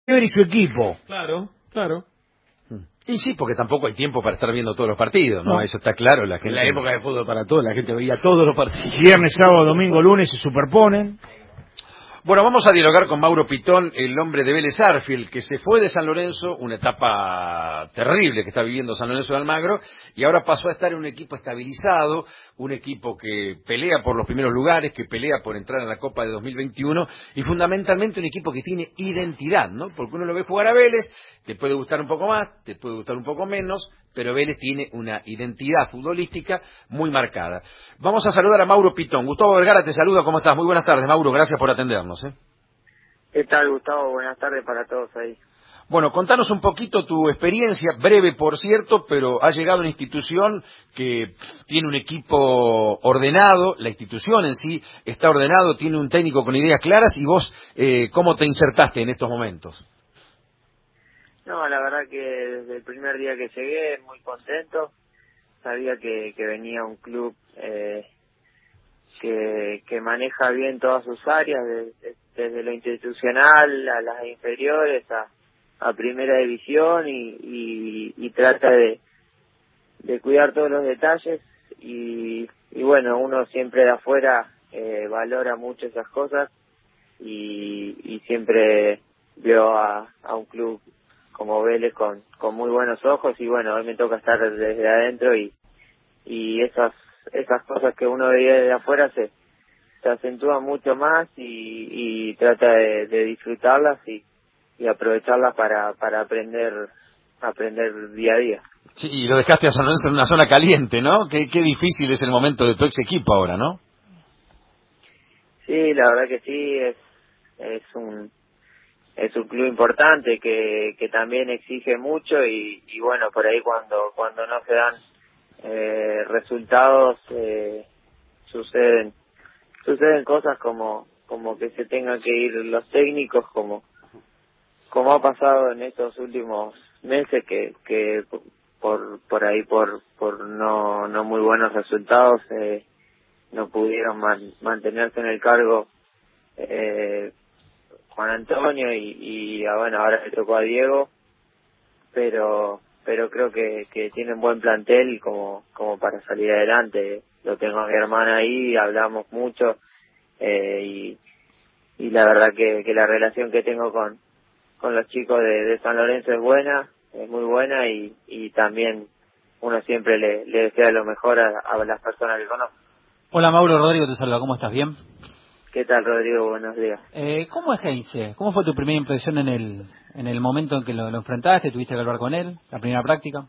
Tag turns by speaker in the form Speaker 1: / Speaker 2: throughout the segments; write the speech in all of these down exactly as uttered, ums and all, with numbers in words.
Speaker 1: y su equipo.
Speaker 2: Claro, claro.
Speaker 3: Y sí, porque tampoco hay tiempo para estar viendo todos los partidos, ¿no?
Speaker 1: No.
Speaker 3: Eso está claro. La
Speaker 2: En
Speaker 3: gente...
Speaker 2: la época de fútbol para todos, la gente veía todos los partidos.
Speaker 1: Viernes, sábado, domingo, lunes se superponen.
Speaker 3: Bueno, vamos a dialogar con Mauro Pitón, el hombre de Vélez Arfield, que se fue de San Lorenzo, una etapa terrible que está viviendo San Lorenzo de Almagro, y ahora pasó a estar en un equipo estabilizado, un equipo que pelea por los primeros lugares, que pelea por entrar en la Copa de dos mil veintiuno, y fundamentalmente un equipo que tiene identidad, ¿no? Porque uno lo ve jugar a Vélez, te puede gustar un poco más, te puede gustar un poco menos, pero Vélez tiene una identidad futbolística muy marcada. Vamos a saludar a Mauro Pitón. Gustavo Vergara te saluda, ¿cómo estás? Muy buenas tardes, Mauro, gracias por atendernos. ¿eh?
Speaker 4: ¿Qué tal, Gustavo? Buenas tardes para todos ahí.
Speaker 3: Bueno, contanos un poquito tu experiencia, breve por cierto, pero has llegado a una institución que tiene un equipo ordenado, la institución en sí está ordenado, tiene un técnico con ideas claras, y vos, eh, ¿cómo te insertaste en estos momentos?
Speaker 4: No, la verdad que desde el primer día que llegué, muy contento. Sabía que, que venía un club eh, que, que maneja bien todas sus áreas, desde, desde lo institucional a las inferiores, a, a primera división, y, y, y trata de, de cuidar todos los detalles. Y, y bueno, uno siempre de afuera eh, valora mucho esas cosas, y, y siempre veo a, a un club como Vélez con, con muy buenos ojos. Y bueno, hoy me toca estar desde adentro, y, y esas esas cosas que uno veía desde afuera se, se acentúan mucho más, y, y trata de, de disfrutarlas y, y aprovecharlas para, para aprender aprender día a día.
Speaker 3: Sí, y lo dejaste a San Lorenzo en una zona caliente, ¿no? Qué, qué difícil es el momento de tu ex equipo ahora, ¿no?
Speaker 4: Sí, la verdad que sí, es es un es un club importante que, que también exige mucho, y, y bueno, por ahí cuando cuando no se dan eh, resultados eh, suceden suceden cosas como como que se tengan que ir los técnicos, como como ha pasado en estos últimos meses, que que por por ahí por por no no muy buenos resultados eh, no pudieron man, mantenerse en el cargo eh, Juan Antonio, y, y ah, bueno, ahora le tocó a Diego, pero pero creo que, que tienen buen plantel como como para salir adelante. Lo tengo a mi hermana ahí, hablamos mucho, eh, y, y la verdad que, que la relación que tengo con con los chicos de, de San Lorenzo es buena, es muy buena, y, y también uno siempre le, le desea lo mejor a, a las personas que conoce.
Speaker 5: Hola Mauro, Rodrigo te saluda, ¿cómo estás? ¿Bien?
Speaker 4: ¿Qué tal, Rodrigo? Buenos días.
Speaker 5: Eh, ¿Cómo es Heinze? ¿Cómo fue tu primera impresión en el en el momento en que lo, lo enfrentaste? ¿Tuviste que hablar con él? ¿La primera práctica?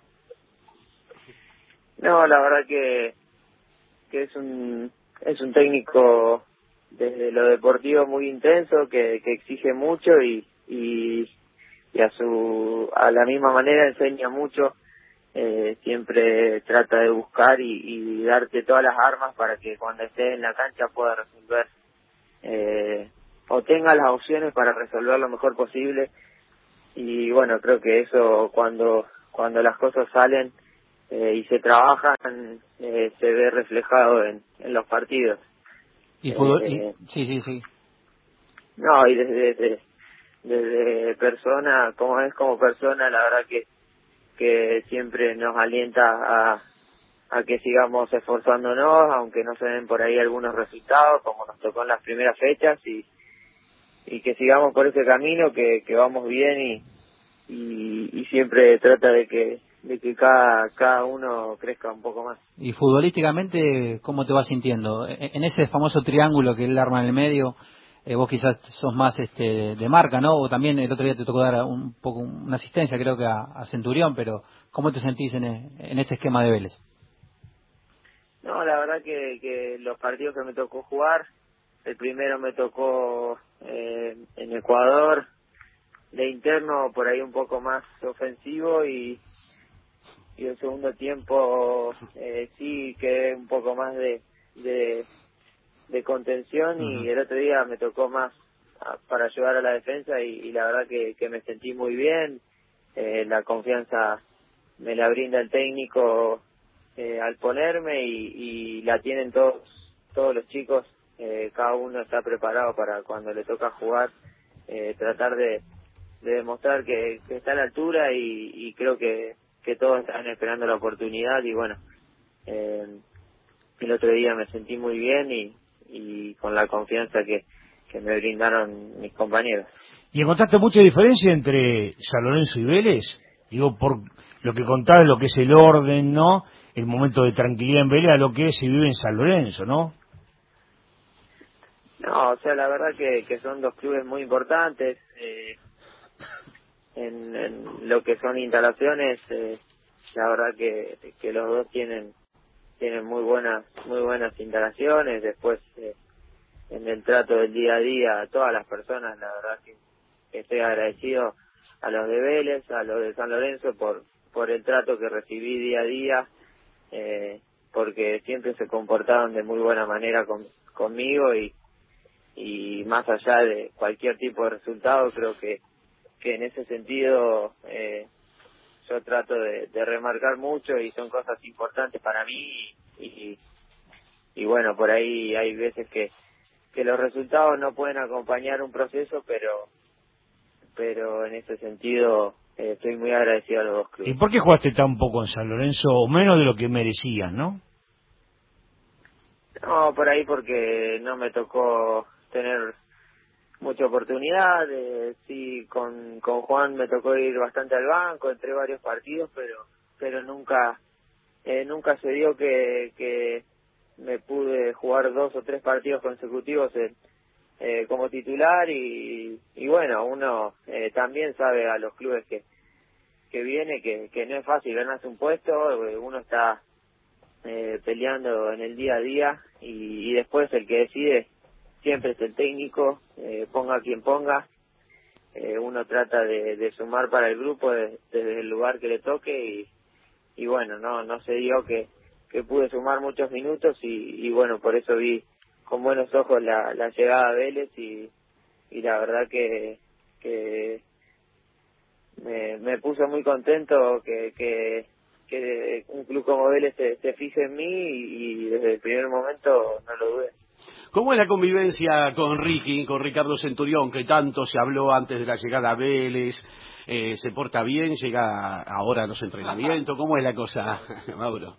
Speaker 4: No, la verdad que que es un es un técnico desde lo deportivo muy intenso, que, que exige mucho, y, y y a su a la misma manera enseña mucho. Eh, siempre trata de buscar y, y darte todas las armas para que cuando estés en la cancha pueda resolver eh, o tenga las opciones para resolver lo mejor posible. Y bueno, creo que eso cuando cuando las cosas salen eh, y se trabajan eh, se ve reflejado en, en los partidos.
Speaker 5: Y fútbol, y,
Speaker 4: Eh,
Speaker 5: sí, sí, sí.
Speaker 4: no, y desde, desde desde persona, como es como persona, la verdad que que siempre nos alienta a a que sigamos esforzándonos, aunque no se den por ahí algunos resultados, como nos tocó en las primeras fechas, y y que sigamos por ese camino, que, que vamos bien, y, y y siempre trata de que de que cada cada uno crezca un poco más.
Speaker 5: Y futbolísticamente, ¿cómo te vas sintiendo? En, en ese famoso triángulo que él arma en el medio, eh, vos quizás sos más este de marca, ¿no? O también el otro día te tocó dar un poco una asistencia, creo que a, a Centurión, pero ¿cómo te sentís en, en este esquema de Vélez?
Speaker 4: No, la verdad que, que los partidos que me tocó jugar, el primero me tocó eh, en Ecuador, de interno por ahí un poco más ofensivo, y, y el segundo tiempo eh, sí quedé un poco más de, de, de contención,
Speaker 5: Uh-huh.
Speaker 4: y el otro día me tocó más a, para ayudar a la defensa, y, y la verdad que, que me sentí muy bien. Eh, la confianza me la brinda el técnico eh, al ponerme, y, y la tienen todos todos los chicos. Eh, cada uno está preparado para cuando le toca jugar, eh, tratar de de demostrar que, que está a la altura y, y creo que, que todos están esperando la oportunidad y bueno, eh, el otro día me sentí muy bien y, y con la confianza que, que me brindaron mis compañeros.
Speaker 1: ¿Y encontraste mucha diferencia entre San Lorenzo y Vélez? Digo, por lo que contabas, lo que es el orden, ¿no? El momento de tranquilidad en Vélez a lo que se vive en San Lorenzo, ¿no?
Speaker 4: No, o sea, la verdad que, que son dos clubes muy importantes. Eh, en, en lo que son instalaciones, eh, la verdad que, que los dos tienen tienen muy buenas muy buenas instalaciones. Después, eh, en el trato del día a día, a todas las personas, la verdad que, que estoy agradecido a los de Vélez, a los de San Lorenzo por por el trato que recibí día a día, eh, porque siempre se comportaron de muy buena manera con, conmigo y y más allá de cualquier tipo de resultado, creo que que en ese sentido eh, yo trato de, de remarcar mucho y son cosas importantes para mí y, y, y bueno, por ahí hay veces que que los resultados no pueden acompañar un proceso, pero pero en ese sentido eh, estoy muy agradecido a los dos clubes.
Speaker 1: ¿Y por qué jugaste tan poco en San Lorenzo, o menos de lo que merecías, no?
Speaker 4: No, por ahí porque no me tocó tener mucha oportunidad. Eh, sí, con, con Juan me tocó ir bastante al banco entre varios partidos, pero pero nunca eh, nunca se dio que, que me pude jugar dos o tres partidos consecutivos en, eh, como titular y, y bueno, uno eh, también sabe a los clubes que que viene que, que no es fácil ganarse un puesto. eh, uno está eh, peleando en el día a día y, y después el que decide siempre es el técnico, eh, ponga quien ponga. Eh, uno trata de, de sumar para el grupo de, desde el lugar que le toque y, y bueno, no no se dio que, que pude sumar muchos minutos y, y bueno, por eso vi con buenos ojos la, la llegada a Vélez y, y la verdad que, que me, me puso muy contento que, que, que un club como Vélez se, se fije en mí y, y desde el primer momento no lo dudé.
Speaker 2: ¿Cómo es la convivencia con Ricky, con Ricardo Centurión, que tanto se habló antes de la llegada a Vélez? Eh, ¿Se porta bien? ¿Llega ahora a los entrenamientos? ¿Cómo es la cosa, Mauro?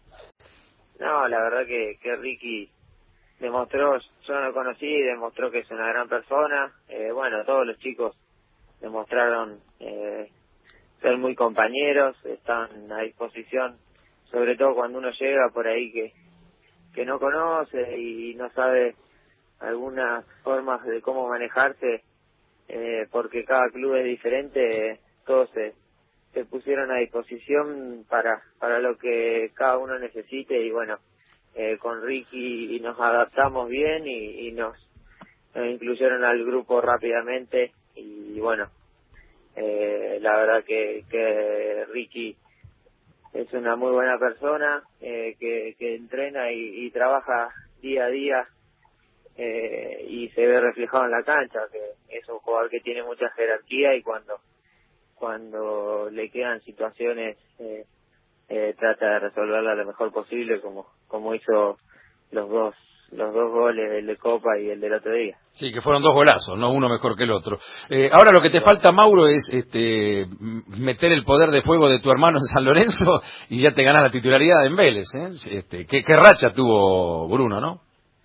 Speaker 4: No, la verdad que, que Ricky demostró, yo no lo conocí, demostró que es una gran persona. Eh, bueno, todos los chicos demostraron eh, ser muy compañeros, están a disposición, sobre todo cuando uno llega por ahí que que no conoce y no sabe algunas formas de cómo manejarse, eh, porque cada club es diferente. Todos se, se pusieron a disposición para para lo que cada uno necesite y bueno, eh, con Ricky nos adaptamos bien y, y nos, nos incluyeron al grupo rápidamente y bueno, eh, la verdad que, que Ricky es una muy buena persona, eh, que, que entrena y, y trabaja día a día eh, y se ve reflejado en la cancha, que es un jugador que tiene mucha jerarquía y cuando cuando le quedan situaciones eh, eh, trata de resolverla lo mejor posible, como como hizo los dos los dos goles, el de Copa y el del otro día.
Speaker 3: Sí, que fueron dos golazos, no uno mejor que el otro. Eh, ahora lo que te falta, Mauro, es este meter el poder de fuego de tu hermano en San Lorenzo y ya te ganas la titularidad en Vélez, ¿eh? Este, ¿qué, qué racha tuvo Bruno, ¿no?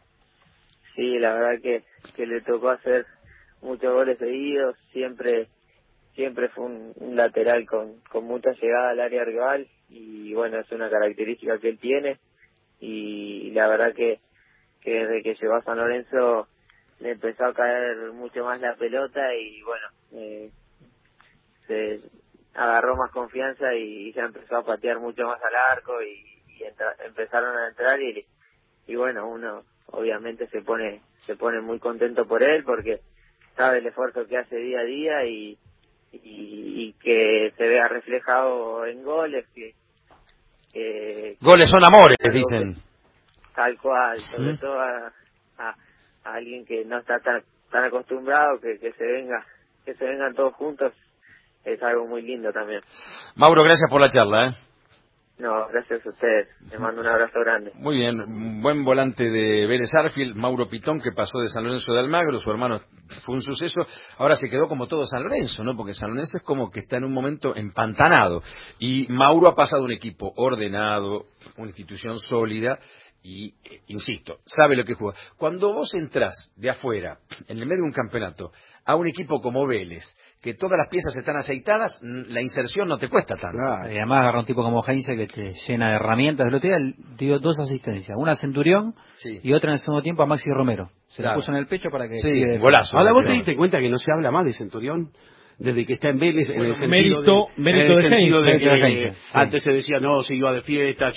Speaker 4: Sí, la verdad que, que le tocó hacer muchos goles seguidos, siempre siempre fue un, un lateral con, con mucha llegada al área rival y bueno, es una característica que él tiene y la verdad que, que desde que llegó a San Lorenzo le empezó a caer mucho más la pelota y bueno, eh, se agarró más confianza y ya empezó a patear mucho más al arco y, y entra, empezaron a entrar y, y bueno, uno obviamente se pone se pone muy contento por él porque sabe el esfuerzo que hace día a día y, y, y que se vea reflejado en goles que, que
Speaker 3: Goles son amores, dicen.
Speaker 4: Que, tal cual, sobre
Speaker 1: ¿Mm?
Speaker 4: todo a, a, a alguien que no está tan tan acostumbrado que, que se venga que se vengan todos juntos es algo muy lindo también.
Speaker 3: Mauro, gracias por la charla, ¿eh?
Speaker 4: No, gracias a ustedes. Les mando un abrazo grande.
Speaker 3: Muy bien, buen volante de Vélez Arfield, Mauro Pitón, que pasó de San Lorenzo de Almagro, su hermano fue un suceso, ahora se quedó como todo San Lorenzo, ¿no? Porque San Lorenzo es como que está en un momento empantanado, y Mauro ha pasado un equipo ordenado, una institución sólida, y, eh, insisto, sabe lo que juega. Cuando vos entrás de afuera, en el medio de un campeonato, a un equipo como Vélez, que todas las piezas están aceitadas, la inserción no te cuesta tanto.
Speaker 5: Claro. Y además agarra un tipo como Heinze que te llena de herramientas. El otro día dio dos asistencias, una a Centurión
Speaker 3: sí.
Speaker 5: y otra en el segundo tiempo a Maxi Romero. Se
Speaker 3: claro.
Speaker 5: la puso en el pecho para que...
Speaker 3: Sí, golazo.
Speaker 2: Ahora vos te diste cuenta que no se habla más de Centurión desde que está en Vélez, bueno, en el sentido
Speaker 6: mérito,
Speaker 2: de,
Speaker 6: mérito
Speaker 2: en el
Speaker 6: de
Speaker 2: sentido
Speaker 6: Heinze,
Speaker 2: de que
Speaker 5: de Heinze, sí.
Speaker 2: antes se decía no, se iba de fiesta.